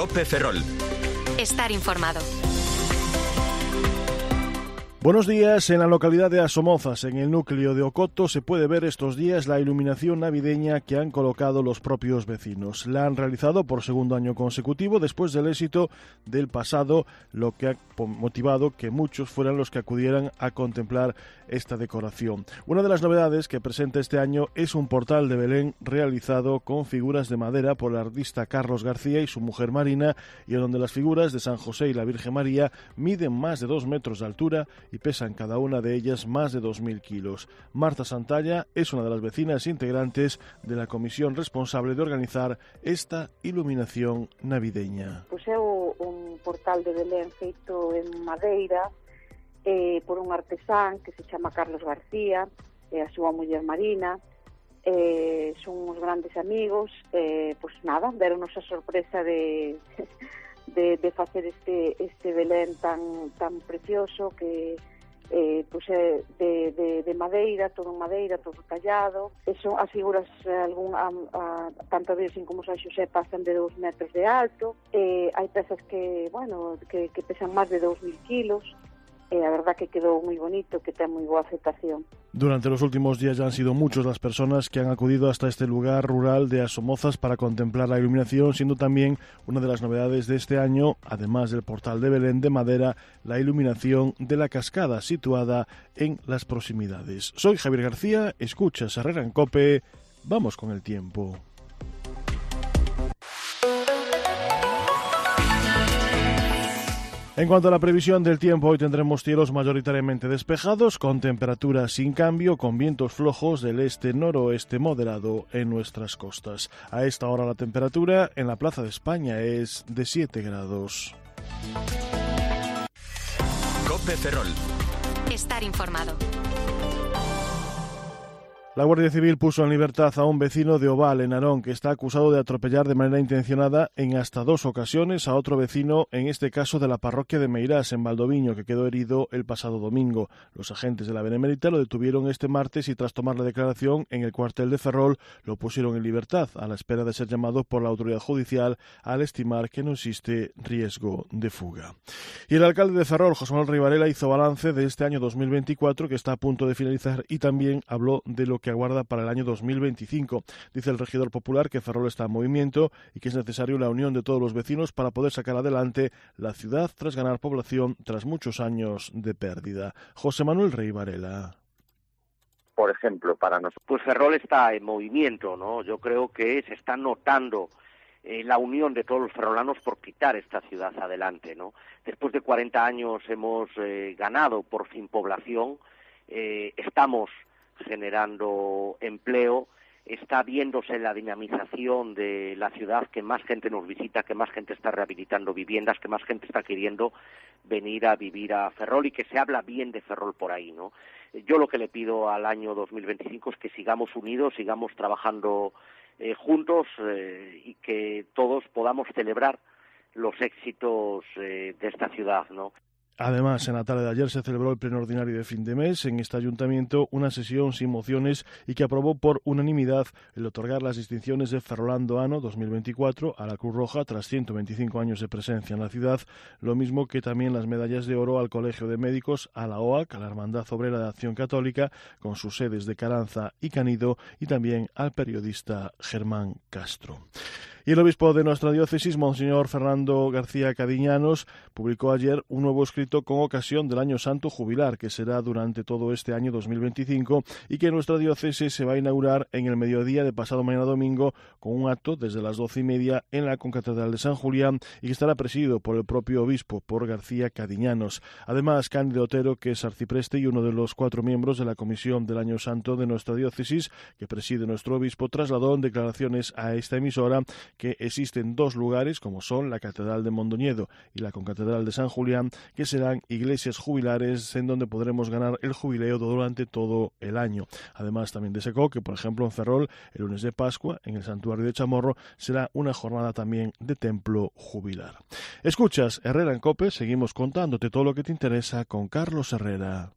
COPE Ferrol. Estar informado. Buenos días. En la localidad de Asomozas, en el núcleo de Ocoto, se puede ver estos días la iluminación navideña que han colocado los propios vecinos. La han realizado por segundo año consecutivo después del éxito del pasado, lo que ha motivado que muchos fueran los que acudieran a contemplar esta decoración. Una de las novedades que presenta este año es un portal de Belén realizado con figuras de madera por el artista Carlos García y su mujer Marina, y en donde las figuras de San José y la Virgen María miden más de 2 metros de altura y pesan cada una de ellas más de 2.000 kilos. Marta Santalla es una de las vecinas integrantes de la comisión responsable de organizar esta iluminación navideña. Pois é un portal de Belén feito en madeira por un artesán que se chama Carlos García e a súa muller Marina. Son uns grandes amigos. Pois nada, deronnos a sorpresa de facer este Belén tan precioso que pois é de madeira, todo tallado. Son as figuras, tanto a Virxen como San Xosé pasan de 2 metros de alto. Hai pezas que pesan máis de 2.000 kilos. A verdad que quedou moi bonito, que ten moi boa aceptación. Durante los últimos días ya han sido muchas las personas que han acudido hasta este lugar rural de Asomozas para contemplar la iluminación, siendo también una de las novedades de este año, además del portal de Belén de madera, la iluminación de la cascada situada en las proximidades. Soy Javier García, escuchas Herrera en COPE, vamos con el tiempo. En cuanto a la previsión del tiempo, hoy tendremos cielos mayoritariamente despejados, con temperaturas sin cambio, con vientos flojos del este-noroeste moderado en nuestras costas. A esta hora la temperatura en la Plaza de España es de 7 grados. COPE Ferrol. Estar informado. La Guardia Civil puso en libertad a un vecino de Oval, en Narón, que está acusado de atropellar de manera intencionada en hasta 2 ocasiones a otro vecino, en este caso de la parroquia de Meirás, en Valdoviño, que quedó herido el pasado domingo. Los agentes de la Benemérita lo detuvieron este martes y tras tomar la declaración en el cuartel de Ferrol lo pusieron en libertad, a la espera de ser llamado por la autoridad judicial al estimar que no existe riesgo de fuga. Y el alcalde de Ferrol, José Manuel Rey Varela, hizo balance de este año 2024 que está a punto de finalizar y también habló de lo que aguarda para el año 2025. Dice el regidor popular que Ferrol está en movimiento y que es necesario la unión de todos los vecinos para poder sacar adelante la ciudad tras ganar población tras muchos años de pérdida. José Manuel Rey Varela. Por ejemplo, para nosotros, pues Ferrol está en movimiento, ¿no? Yo creo que se está notando la unión de todos los ferrolanos por quitar esta ciudad adelante, ¿no? Después de 40 años hemos ganado por fin población, estamos generando empleo, está viéndose la dinamización de la ciudad, que más gente nos visita, que más gente está rehabilitando viviendas, que más gente está queriendo venir a vivir a Ferrol y que se habla bien de Ferrol por ahí, ¿no? Yo lo que le pido al año 2025 es que sigamos unidos, sigamos trabajando juntos y que todos podamos celebrar los éxitos de esta ciudad, ¿no? Además, en la tarde de ayer se celebró el pleno ordinario de fin de mes en este ayuntamiento, una sesión sin mociones y que aprobó por unanimidad el otorgar las distinciones de Ferrolando Ano 2024 a la Cruz Roja tras 125 años de presencia en la ciudad, lo mismo que también las medallas de oro al Colegio de Médicos, a la OAC, a la Hermandad Obrera de Acción Católica, con sus sedes de Caranza y Canido, y también al periodista Germán Castro. Y el obispo de nuestra diócesis, Monseñor Fernando García Cadiñanos, publicó ayer un nuevo escrito con ocasión del Año Santo Jubilar, que será durante todo este año 2025 y que en nuestra diócesis se va a inaugurar en el mediodía de pasado mañana domingo con un acto desde las 12:30 en la concatedral de San Julián y que estará presidido por el propio obispo, por García Cadiñanos. Además, Cándido Otero, que es arcipreste y uno de los 4 miembros de la Comisión del Año Santo de nuestra diócesis, que preside nuestro obispo, trasladó en declaraciones a esta emisora que existen 2 lugares, como son la Catedral de Mondoñedo y la Concatedral de San Julián, que serán iglesias jubilares en donde podremos ganar el jubileo durante todo el año. Además, también destacó que, por ejemplo, en Ferrol, el lunes de Pascua, en el santuario de Chamorro, será una jornada también de templo jubilar. Escuchas Herrera en COPE, seguimos contándote todo lo que te interesa con Carlos Herrera.